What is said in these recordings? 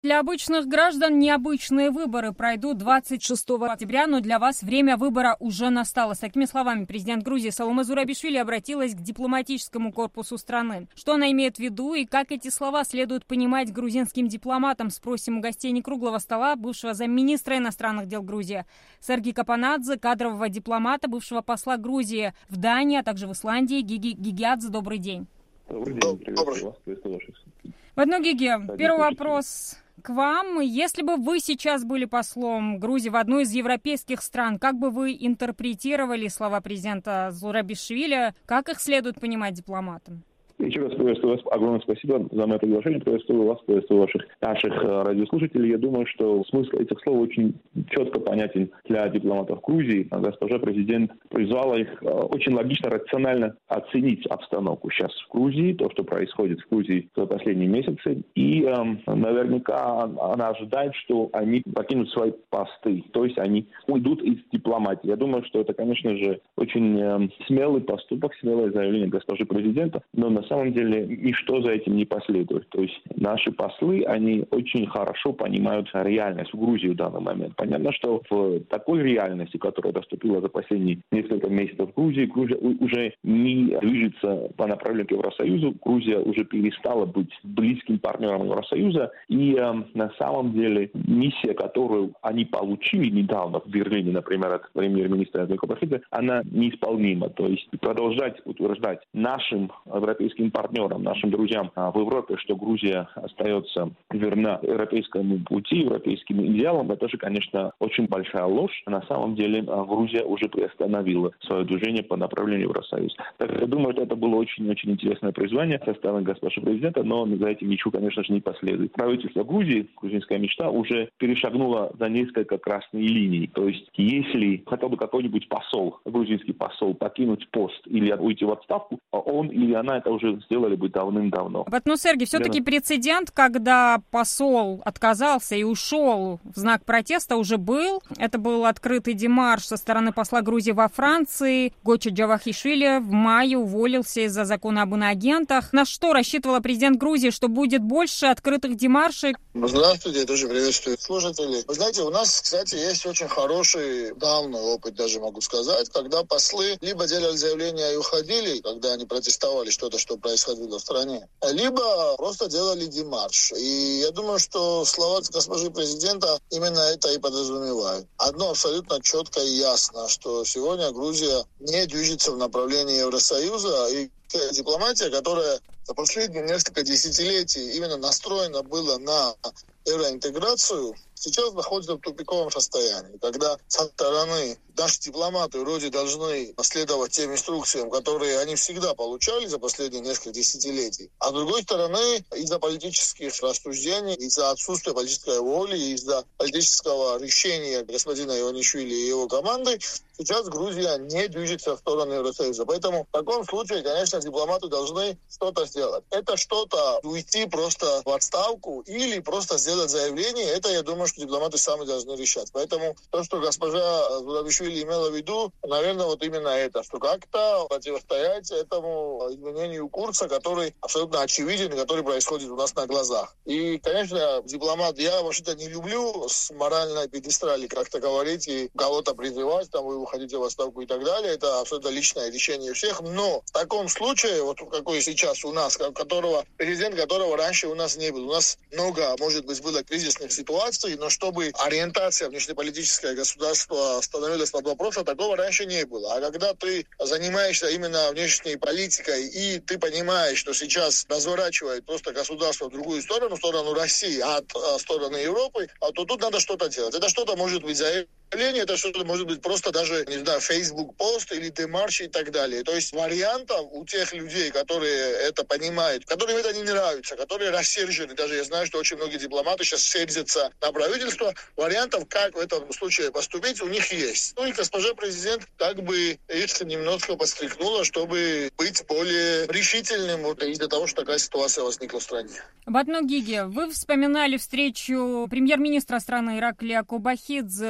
Для обычных граждан необычные выборы пройдут 26 октября, но для вас время выбора уже настало. С такими словами президент Грузии Саломе Зурабишвили обратилась к дипломатическому корпусу страны. Что она имеет в виду и как эти слова следует понимать грузинским дипломатам, спросим у гостей некруглого стола, бывшего замминистра иностранных дел Грузии Сергея Капанадзе, кадрового дипломата, бывшего посла Грузии в Дании, а также в Исландии Гиги Гигиадзе. Добрый день. Добрый день, приветствую вас, приветствую ваших. Гиги, первый вопрос к вам. Если бы вы сейчас были послом Грузии в одной из европейских стран, как бы вы интерпретировали слова президента Зурабишвили? Как их следует понимать дипломатам? Еще раз приветствую вас. Огромное спасибо за мое приглашение. Приветствую вас, приветствую наших радиослушателей. Я думаю, что смысл этих слов очень четко понятен для дипломатов Грузии. Госпожа президент призвала их очень логично, рационально оценить обстановку сейчас в Грузии, то, что происходит в Грузии за последние месяцы. И наверняка она ожидает, что они покинут свои посты, то есть они уйдут из дипломатии. Я думаю, что это, конечно же, очень смелый поступок, смелое заявление госпожи президента, но на самом деле ничто за этим не последует. То есть наши послы, они очень хорошо понимают реальность в Грузии в данный момент. Понятно, что в такой реальности, которая наступила за последние несколько месяцев в Грузии, Грузия уже не движется по направлению к Евросоюзу. Грузия уже перестала быть близким партнером Евросоюза. И на самом деле миссия, которую они получили недавно в Берлине, например, от премьер-министра Микопахидзе, она неисполнима. То есть продолжать утверждать нашим европейским партнерам, нашим друзьям в Европе, что Грузия остается верна европейскому пути, европейским идеалам, это же, конечно, очень большая ложь. На самом деле Грузия уже приостановила свое движение по направлению в Евросоюз. Так я думаю, что это было очень-очень интересное призвание со стороны госпожи президента, но за этим ничего, конечно же, не последует. Правительство Грузии, грузинская мечта, уже перешагнула за несколько красные линии. То есть, если хотел бы какой-нибудь посол, грузинский посол, покинуть пост или уйти в отставку, он или она это уже сделали бы давным-давно. Сергей, все-таки прецедент, когда посол отказался и ушел в знак протеста, уже был. Это был открытый демарш со стороны посла Грузии во Франции. Гочи Джавахишвили в мае уволился из-за закона об иноагентах. На что рассчитывала президент Грузии, что будет больше открытых демаршей? Здравствуйте, я тоже приветствую слушателей. Вы знаете, у нас, кстати, есть очень хороший, давний опыт, даже могу сказать, когда послы либо делали заявления и уходили, когда они протестовали что-то, что происходило в стране, либо просто делали демарш. И я думаю, что слова госпожи президента именно это и подразумевают. Одно абсолютно четко и ясно, что сегодня Грузия не движется в направлении Евросоюза, и дипломатия, которая за последние несколько десятилетий именно настроена была на евроинтеграцию, сейчас находится в тупиковом состоянии, когда со стороны наши дипломаты вроде должны следовать тем инструкциям, которые они всегда получали за последние несколько десятилетий, а с другой стороны, из-за политических рассуждений, из-за отсутствия политической воли, из-за политического решения господина Иванишвили и его команды, сейчас Грузия не движется в сторону Евросоюза. Поэтому в таком случае, конечно, дипломаты должны что-то сделать. Это что-то уйти просто в отставку или просто сделать заявление, это, я думаю, что дипломаты сами должны решать. Поэтому то, что госпожа Зурабишвили имела в виду, наверное, вот именно это, что как-то противостоять этому изменению курса, который абсолютно очевиден, который происходит у нас на глазах. И, конечно, дипломат, я вообще-то не люблю с моральной пьедестали как-то говорить и кого-то призывать, там, вы уходите в отставку и так далее. Это абсолютно личное решение всех. Но в таком случае, вот какой сейчас у нас, президент которого раньше у нас не был. У нас много, может быть, было кризисных ситуаций, но чтобы ориентация внешнеполитическое государства становилась под вопросом, такого раньше не было. А когда ты занимаешься именно внешней политикой, и ты понимаешь, что сейчас разворачивает просто государство в другую сторону, в сторону России, от стороны Европы, то тут надо что-то делать. Это что-то может быть заявление, это что-то может быть просто даже, не знаю, Facebook-пост или демарш и так далее. То есть вариантов у тех людей, которые это понимают, которым это не нравится, которые рассержены, даже я знаю, что очень многие дипломаты сейчас сердятся на правительство, вариантов, как в этом случае поступить, у них есть. Ну и госпожа президент как бы их немножко подстрекнула, чтобы быть более решительным вот из-за того, что такая ситуация возникла в стране. Гиги, вы вспоминали встречу премьер-министра страны Ираклия Кобахидзе с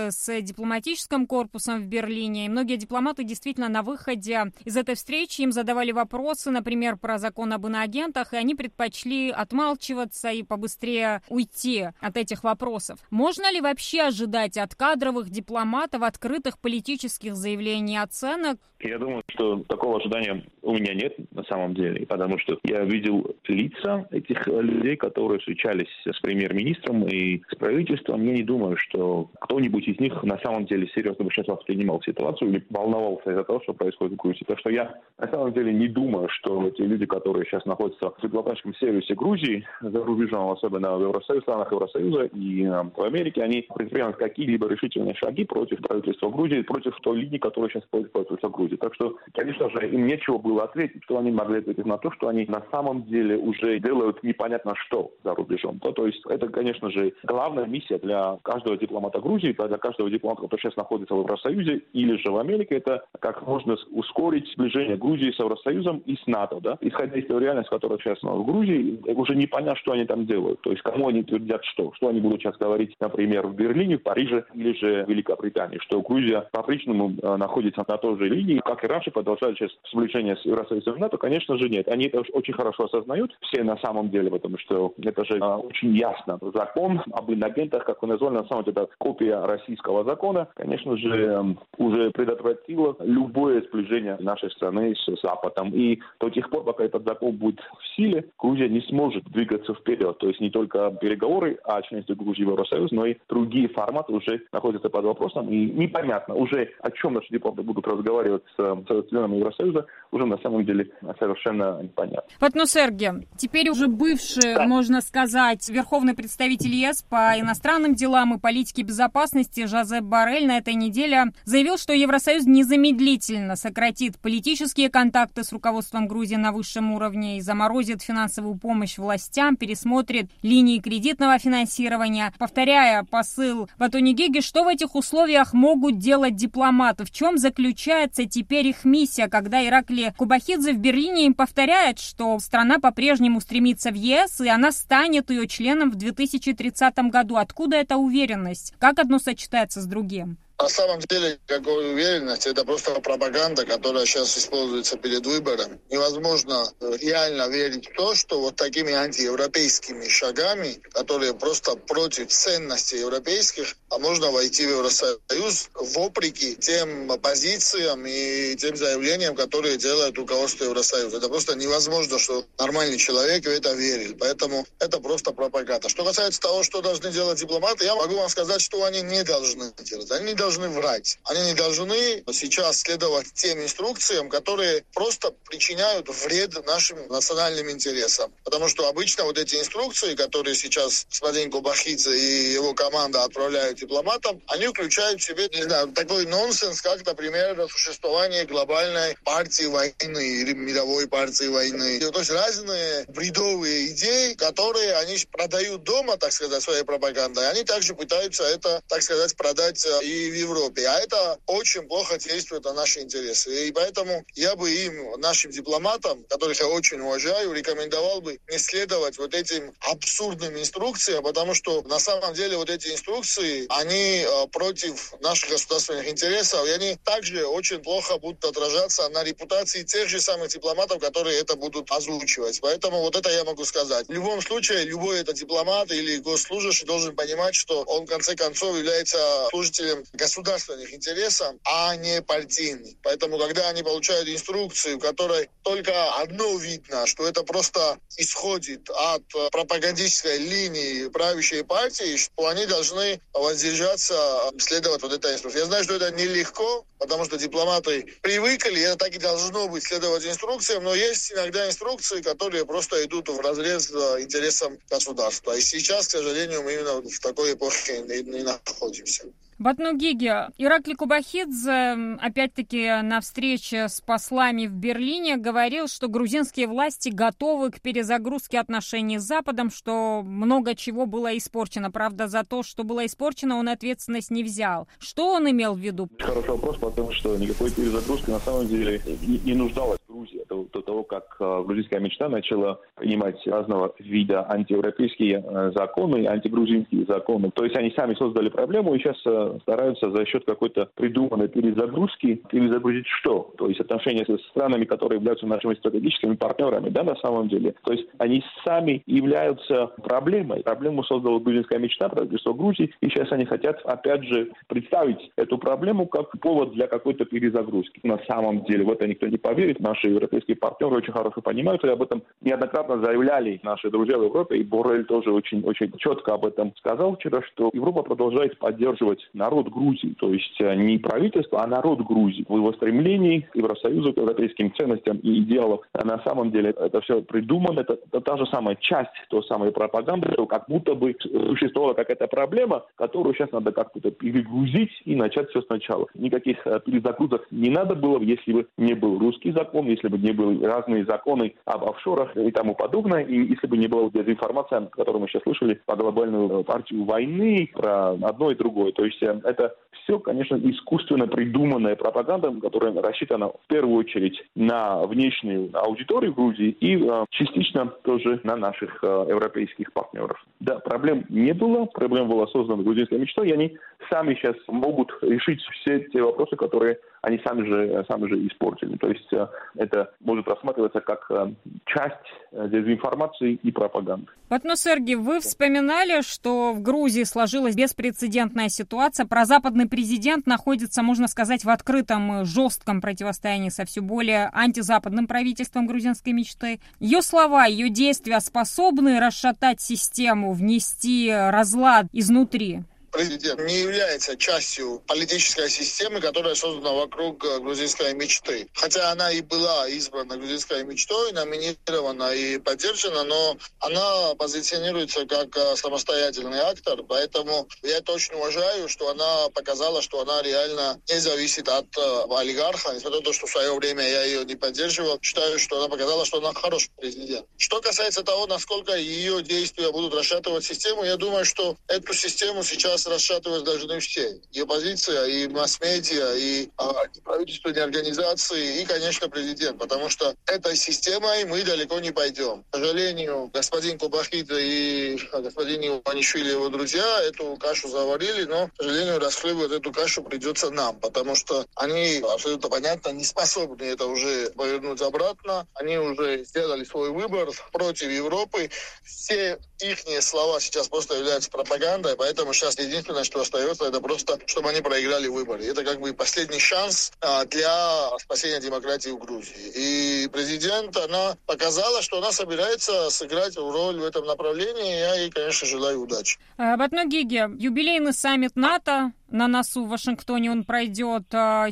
дипломатическим корпусом в Берлине. И многие дипломаты действительно на выходе из этой встречи им задавали вопросы, например, про закон об иноагентах, и они предпочли отмалчиваться и побыстрее уйти от этих вопросов. Можно ли вообще ожидать от кадровых дипломатов открытых политических заявлений и оценок? Я думаю, что такого ожидания у меня нет на самом деле, потому что я видел лица этих людей, которые встречались с премьер-министром и с правительством. Я не думаю, что кто-нибудь из них на самом деле серьезно бы сейчас воспринимал ситуацию или волновался из-за того, что происходит в Грузии. Так что я на самом деле не думаю, что эти люди, которые сейчас находятся в дипломатическом сервисе Грузии, за рубежом, особенно в Евросоюзе, странах Евросоюза и в Америке, они предпримут какие-либо решительные шаги против правительства Грузии, против той линии, которая сейчас происходит правительство Грузии. Так что, конечно же, им нечего было ответить, что они могли ответить на то, что они на самом деле уже делают непонятно что за рубежом. То есть это, конечно же, главная миссия для каждого дипломата Грузии, для каждого дипломата, который сейчас находится в Евросоюзе или же в Америке, это как можно ускорить сближение Грузии с Евросоюзом и с НАТО. Да? Исходя из той реальности, которая сейчас в Грузии, уже непонятно, что они там делают. То есть кому они твердят что они будут сейчас говорить, например, в Берлине, в Париже или же в Великобритании, что Грузия по-прежнему находится на той же линии, как и раньше, продолжает сейчас сближение с Евросоюзом и НАТО, конечно же, нет. Они это очень хорошо осознают, все на самом деле, потому что это же очень ясно. Закон об иноагентах, как он назвал, на самом деле, это копия российского закона, конечно же, уже предотвратила любое сближение нашей страны с Западом. И до тех пор, пока этот закон будет в силе, Грузия не сможет двигаться вперед. То есть не только переговоры о членстве Грузии в Евросоюз, но и другие форматы уже находятся под вопросом. И непонятно уже, о чем наши дипломаты будут разговаривать с членами Евросоюза, уже на самом деле совершенно непонятно. Патнусерге, теперь уже бывший, можно сказать, верховный представитель ЕС по иностранным делам и политике безопасности Жозеп Боррель на этой неделе заявил, что Евросоюз незамедлительно сократит политические контакты с руководством Грузии на высшем уровне и заморозит финансовую помощь властям, пересмотрит линии кредитного финансирования. Повторяя посыл Батуни Гиги, что в этих условиях могут делать дипломаты? В чем заключается теперь их миссия, когда Иракли Кубахидзе в Берлине им повторяет, что страна по-прежнему стремится в ЕС, и она станет ее членом в 2030 году. Откуда эта уверенность? Как одно сочетается с другим? На самом деле, какой уверенность, это просто пропаганда, которая сейчас используется перед выбором. Невозможно реально верить в то, что вот такими антиевропейскими шагами, которые просто против ценностей европейских, а можно войти в Евросоюз вопреки тем позициям и тем заявлениям, которые делает руководство Евросоюза. Это просто невозможно, что нормальный человек в это верит. Поэтому это просто пропаганда. Что касается того, что должны делать дипломаты, я могу вам сказать, что они не должны делать. Они не должны врать. Они не должны сейчас следовать тем инструкциям, которые просто причиняют вред нашим национальным интересам. Потому что обычно вот эти инструкции, которые сейчас господин Кубахидзе и его команда отправляют дипломатам, они включают в себе, не знаю, такой нонсенс, как, например, существование глобальной партии войны или мировой партии войны. То есть разные бредовые идеи, которые они продают дома, так сказать, своей пропагандой. Они также пытаются это, так сказать, продать и в Европе. А это очень плохо действует на наши интересы. И поэтому я бы им, нашим дипломатам, которых я очень уважаю, рекомендовал бы не следовать вот этим абсурдным инструкциям, потому что на самом деле вот эти инструкции, они против наших государственных интересов, и они также очень плохо будут отражаться на репутации тех же самых дипломатов, которые это будут озвучивать. Поэтому вот это я могу сказать. В любом случае, любой это дипломат или госслужащий должен понимать, что он в конце концов является служителем государственных интересов, а не партийных. Поэтому, когда они получают инструкцию, в которой только одно видно, что это просто исходит от пропагандистской линии правящей партии, что они должны воздержаться следовать вот этой инструкции. Я знаю, что это нелегко, потому что дипломаты привыкли, это так и должно быть, следовать инструкциям, но есть иногда инструкции, которые просто идут вразрез интересам государства. И сейчас, к сожалению, мы именно в такой эпохе не находимся. Батну Гиги, Иракли Кубахидзе, опять-таки, на встрече с послами в Берлине говорил, что грузинские власти готовы к перезагрузке отношений с Западом, что много чего было испорчено. Правда, за то, что было испорчено, он ответственность не взял. Что он имел в виду? Хороший вопрос, потому что никакой перезагрузки на самом деле не нуждалась. Грузии, до того, как грузинская мечта начала принимать разного вида антиевропейские законы и антигрузинские законы. То есть они сами создали проблему и сейчас стараются за счет какой-то придуманной перезагрузки перезагрузить что? То есть отношения со странами, которые являются нашими стратегическими партнерами, да, на самом деле. То есть они сами являются проблемой. Проблему создала грузинская мечта, правительство Грузии, и сейчас они хотят, опять же, представить эту проблему как повод для какой-то перезагрузки. На самом деле, в это никто не поверит. Наши европейские партнеры очень хорошо понимают, и об этом неоднократно заявляли наши друзья в Европе, и Боррель тоже очень четко об этом сказал вчера, что Европа продолжает поддерживать народ Грузии, то есть не правительство, а народ Грузии в его стремлении к Евросоюзу, к европейским ценностям и идеалам. А на самом деле это все придумано, это та же самая часть той самой пропаганды, что как будто бы существовала какая-то проблема, которую сейчас надо как-то перегрузить и начать все сначала. Никаких перезагрузок не надо было, если бы не был русский закон, если бы не были разные законы об офшорах и тому подобное, и если бы не была дезинформация, которую мы сейчас слышали по глобальную партию войны, про одно и другое. То есть это все, конечно, искусственно придуманная пропаганда, которая рассчитана в первую очередь на внешнюю аудиторию Грузии и частично тоже на наших европейских партнеров. Да, проблем не было, проблема была создана грузинской мечтой, и они сами сейчас могут решить все те вопросы, которые они сами же испортили. То есть это может рассматриваться как часть дезинформации и пропаганды. Сергей, вы вспоминали, что в Грузии сложилась беспрецедентная ситуация. Прозападный президент находится, можно сказать, в открытом жестком противостоянии со все более антизападным правительством грузинской мечты. Ее слова, ее действия способны расшатать систему, внести разлад изнутри? Президент не является частью политической системы, которая создана вокруг грузинской мечты. Хотя она и была избрана грузинской мечтой, номинирована и поддержана, но она позиционируется как самостоятельный актор, поэтому я это очень уважаю, что она показала, что она реально не зависит от олигарха, несмотря на то, что в свое время я ее не поддерживал. Считаю, что она показала, что она хороший президент. Что касается того, насколько ее действия будут расшатывать систему, я думаю, что эту систему сейчас расшатывать должны все. И оппозиция, и масс-медиа, и правительственные организации, и, конечно, президент. Потому что этой системой мы далеко не пойдем. К сожалению, господин Кубахидзе и господин Иванишвили и его друзья эту кашу заварили, но, к сожалению, расхлебывать эту кашу придется нам. Потому что они, абсолютно понятно, не способны это уже повернуть обратно. Они уже сделали свой выбор против Европы. Все их слова сейчас просто являются пропагандой, поэтому сейчас единственное, что остается, это просто, чтобы они проиграли выборы. Это как бы последний шанс для спасения демократии в Грузии. И президент, она показала, что она собирается сыграть роль в этом направлении. Я ей, конечно, желаю удачи. Батно Гиги, юбилейный саммит НАТО на носу в Вашингтоне, он пройдет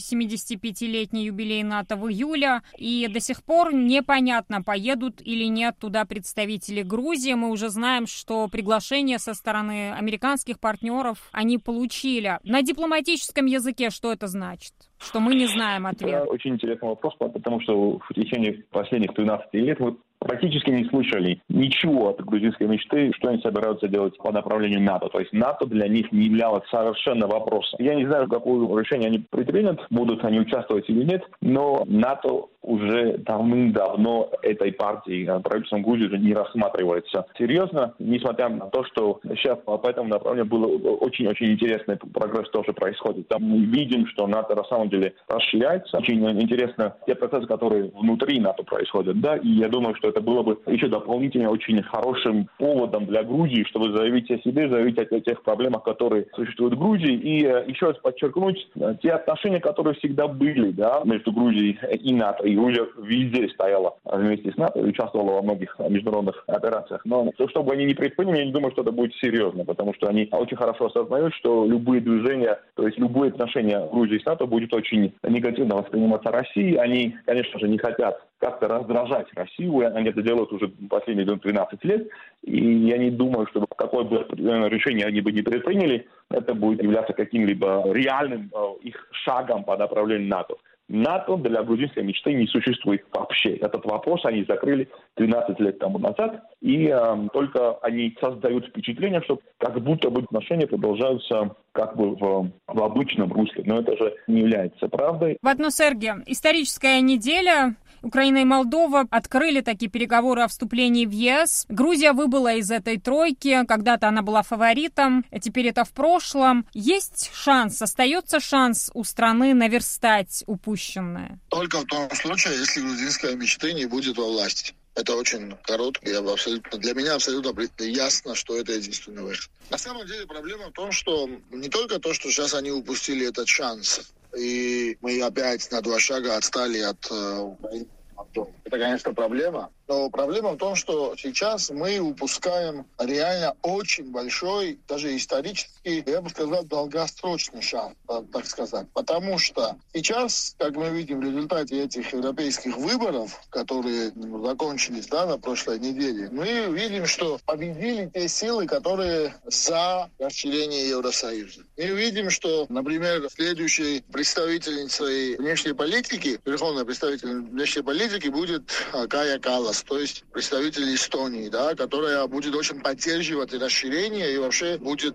75-летний юбилей НАТО в июле, и до сих пор непонятно, поедут или нет туда представители Грузии. Мы уже знаем, что приглашение со стороны американских партнеров они получили. На дипломатическом языке что это значит? Что мы не знаем ответ. Это очень интересный вопрос, потому что в течение последних 13 лет мы практически не слышали ничего от грузинской мечты, что они собираются делать по направлению НАТО. То есть НАТО для них не являлось совершенно вопросом. Я не знаю, какое решение они предпримут, будут они участвовать или нет, но НАТО уже давным-давно этой партией, правительством Грузии, уже не рассматривается серьезно, несмотря на то, что сейчас по этому направлению был очень-очень интересный прогресс тоже происходит. Там мы видим, что НАТО на самом деле расширяется. Очень интересно те процессы, которые внутри НАТО происходят, да, и я думаю, что это было бы еще дополнительно очень хорошим поводом для Грузии, чтобы заявить о себе, заявить о тех проблемах, которые существуют в Грузии, и еще раз подчеркнуть те отношения, которые всегда были, да, между Грузией и НАТО. И Грузия везде стояла вместе с НАТО и участвовала во многих международных операциях. Но что бы они ни предприняли, я не думаю, что это будет серьезно, потому что они очень хорошо осознают, что любые движения, то есть любые отношения Грузии с НАТО будет очень негативно восприниматься Россией. Они, конечно же, не хотят как-то раздражать Россию. Они это делают уже последние 12 лет. И я не думаю, что какое бы решение они бы не предприняли, это будет являться каким-либо реальным их шагом по направлению НАТО. НАТО для грузинской мечты не существует вообще. Этот вопрос они закрыли 13 лет тому назад, и только они создают впечатление, что как будто бы отношения продолжаются как бы в обычном русле. Но это же не является правдой. Батно Сергей, историческая неделя. Украина и Молдова открыли такие переговоры о вступлении в ЕС. Грузия выбыла из этой тройки. Когда-то она была фаворитом, а теперь это в прошлом. Есть шанс, остается шанс у страны наверстать упущенное? Только в том случае, если грузинская мечта не будет во власти. Это очень короткий, для меня абсолютно ясно, что это единственный выход. На самом деле проблема в том, что не только то, что сейчас они упустили этот шанс, и мы опять на 2 шага отстали от Украины. Это, конечно, проблема. Но проблема в том, что сейчас мы упускаем реально очень большой, даже исторический, я бы сказал, долгосрочный шанс, так сказать. Потому что сейчас, как мы видим в результате этих европейских выборов, которые закончились на прошлой неделе, мы видим, что победили те силы, которые за расширение Евросоюза. Мы видим, что, например, следующей представительницей внешней политики, верховной представительницей внешней политики будет Кая Каллас, то есть представитель Эстонии, которая будет очень поддерживать расширение и вообще будет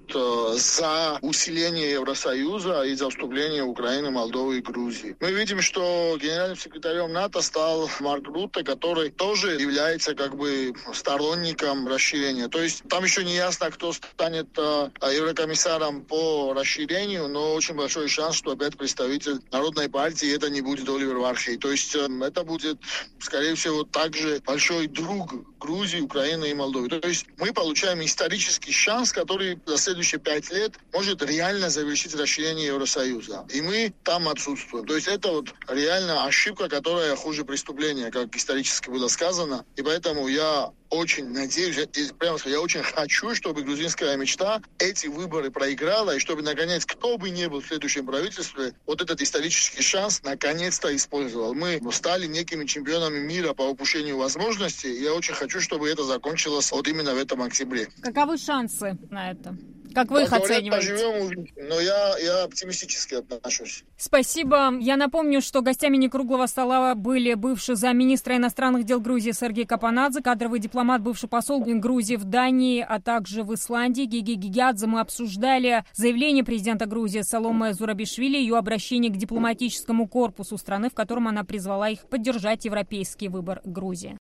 за усиление Евросоюза и за вступление Украины, Молдовы и Грузии. Мы видим, что генеральным секретарем НАТО стал Марк Рутте, который тоже является сторонником расширения. То есть там еще не ясно, кто станет еврокомиссаром по расширению, но очень большой шанс, что опять представитель Народной партии, это не будет Оливер Вархей. То есть это будет, скорее всего, также большой друг Грузии, Украины и Молдовы. То есть мы получаем исторический шанс, который за следующие 5 лет может реально завершить расширение Евросоюза. И мы там отсутствуем. То есть это реально ошибка, которая хуже преступления, как исторически было сказано. И поэтому я очень надеюсь, я очень хочу, чтобы грузинская мечта эти выборы проиграла, и чтобы, наконец, кто бы ни был в следующем правительстве, этот исторический шанс наконец-то использовал. Мы стали некими чемпионами мира по упущению возможностей, и я очень хочу, чтобы это закончилось именно в этом октябре. Каковы шансы на это? Как вы их оцениваете? Поживем, но я оптимистически отношусь. Спасибо. Я напомню, что гостями некруглого стола были бывший замминистра иностранных дел Грузии Сергей Капанадзе, кадровый дипломат, бывший посол Грузии в Дании, а также в Исландии Гиги Гигиадзе. Мы обсуждали заявление президента Грузии Саломе Зурабишвили, ее обращение к дипломатическому корпусу страны, в котором она призвала их поддержать европейский выбор Грузии.